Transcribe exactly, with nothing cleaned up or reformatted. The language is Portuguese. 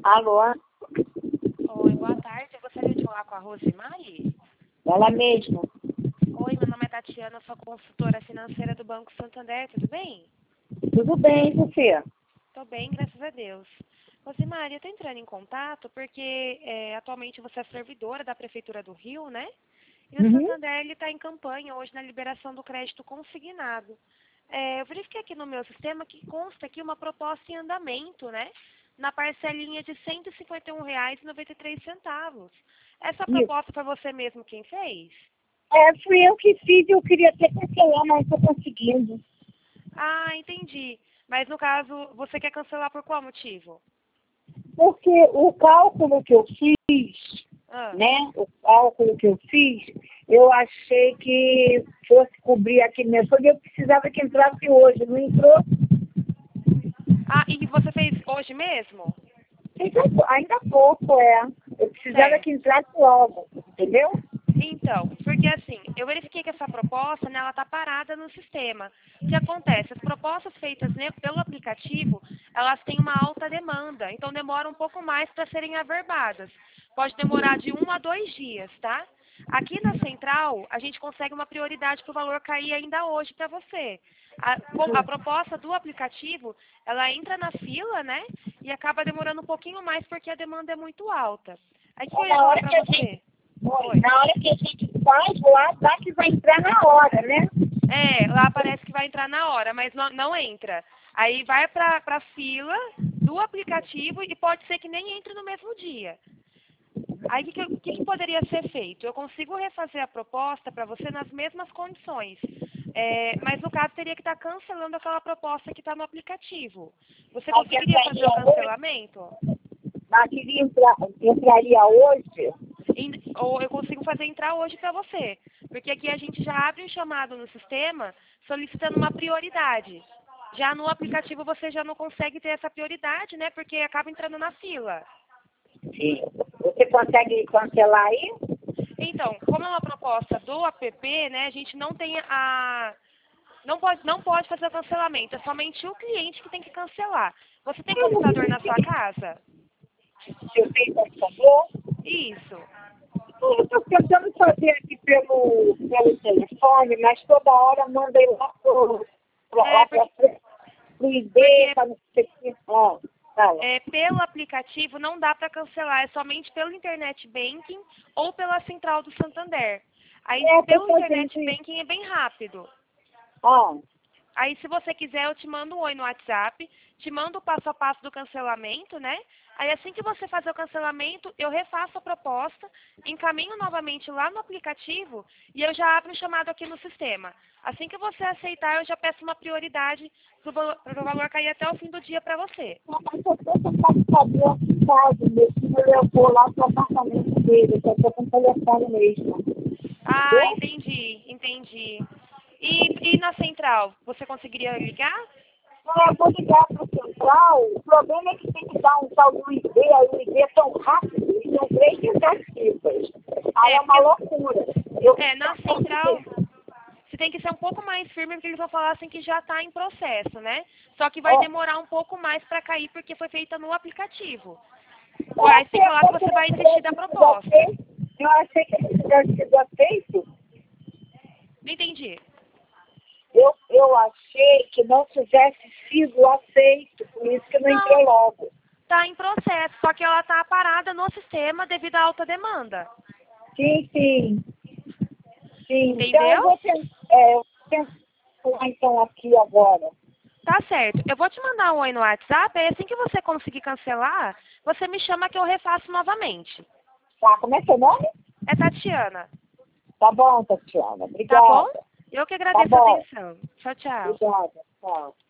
Alô? Oi, boa tarde. Eu gostaria de falar com a Rosemary. Ela mesma. Oi, meu nome é Tatiana, sou consultora financeira do Banco Santander, tudo bem? Tudo bem, você? Tô bem, graças a Deus. Rosemary, eu tô entrando em contato porque é, atualmente você é servidora da Prefeitura do Rio, né? E o Uhum. Santander ele está em campanha hoje na liberação do crédito consignado. É, eu verifiquei aqui no meu sistema que consta aqui uma proposta em andamento, né? Na parcelinha de cento e cinquenta e um reais e noventa e três centavos. Essa Isso. proposta foi você mesmo quem fez? É, fui eu que fiz e eu queria até cancelar, mas não estou conseguindo. Ah, entendi. Mas no caso, você quer cancelar por qual motivo? Porque o cálculo que eu fiz, Ah. né? O cálculo que eu fiz, eu achei que fosse cobrir aqui mesmo. Porque eu precisava que entrasse hoje, não entrou? Ah, e você fez hoje mesmo? Então, ainda há pouco, é. Eu precisava Certo. que entrasse logo, entendeu? Então, porque assim, eu verifiquei que essa proposta, né, ela está parada no sistema. O que acontece? As propostas feitas, né, pelo aplicativo, elas têm uma alta demanda, então demora um pouco mais para serem averbadas. Pode demorar de um a dois dias, tá? Aqui na central, a gente consegue uma prioridade para o valor cair ainda hoje para você. A, com- a proposta do aplicativo, ela entra na fila, né, e acaba demorando um pouquinho mais porque a demanda é muito alta. Aí o que eu É ia na falar hora para que a você? gente, Oi, Oi. na hora que a gente faz lá, dá que vai entrar na hora, né? É, lá parece que vai entrar na hora, mas não, não entra. Aí vai para a fila do aplicativo e pode ser que nem entre no mesmo dia. Aí o que, que, que que poderia ser feito? Eu consigo refazer a proposta para você nas mesmas condições. É, mas no caso teria que estar cancelando aquela proposta que está no aplicativo. Você Mas que conseguiria fazer o entraria hoje, cancelamento? mas que entra, entraria hoje, Em- Ou eu consigo fazer entrar hoje para você. Porque aqui a gente já abre um chamado no sistema solicitando uma prioridade. Já no aplicativo você já não consegue ter essa prioridade, né? Porque acaba entrando na fila. sim. Você consegue cancelar aí? Então, como é uma proposta do app, né? A gente não tem a... Não pode, não pode fazer o cancelamento. É somente o cliente que tem que cancelar. Você tem computador na sua casa? Se eu tenho computador? Isso. Eu estou tentando fazer aqui pelo, pelo telefone, mas toda hora manda ir lá pro, pro, É, lá pra porque, frente, pro I D, porque para não sei o que. Ó, fala. É, pelo aplicativo não dá para cancelar, é somente pelo Internet Banking ou pela Central do Santander. Aí É, estou pelo fazendo Internet isso. Banking é bem rápido. Ó, Aí se você quiser eu te mando um oi no WhatsApp, te mando o passo a passo do cancelamento, né? Aí assim que você fazer o cancelamento, eu refaço a proposta, encaminho novamente lá no aplicativo e eu já abro o chamado aqui no sistema. Assim que você aceitar, eu já peço uma prioridade para o valor cair até o fim do dia para você. mas eu estou tentando fazer aqui em casa, meu filho levou lá pro apartamento dele, eu estou com o telefone mesmo. Ah, Entendeu? entendi, entendi. E, e na central, você conseguiria ligar? É, eu vou ligar para o central, o problema é que tem que dar um tal do I D, aí o I D é tão rápido, e são três tentativas. Aí É, é uma porque loucura. Eu é, na central você tem que ser um pouco mais firme, porque eles vão falar assim que já está em processo, né? Só que vai Ó, demorar um pouco mais para cair, porque foi feita no aplicativo. eu Aí você tem achei que falar que até que você vai esse desistir da tivesse sido proposta. feito, eu achei que esse tivesse sido feito, Não entendi. eu, eu achei que não tivesse sido aceito, por isso que não Não, entrou logo. está em processo, só que ela está parada no sistema devido à alta demanda. Sim, sim, sim. Então eu Entendeu? vou tentar, é, eu vou tentar então aqui agora. Tá certo. Eu vou te mandar um oi no WhatsApp, aí assim que você conseguir cancelar, você me chama que eu refaço novamente. Tá, como é seu nome? É Tatiana, Tá bom, Tatiana. tá bom? Obrigada. Eu que Tá agradeço a bom. atenção. Tchau, tchau. Obrigada. Tchau.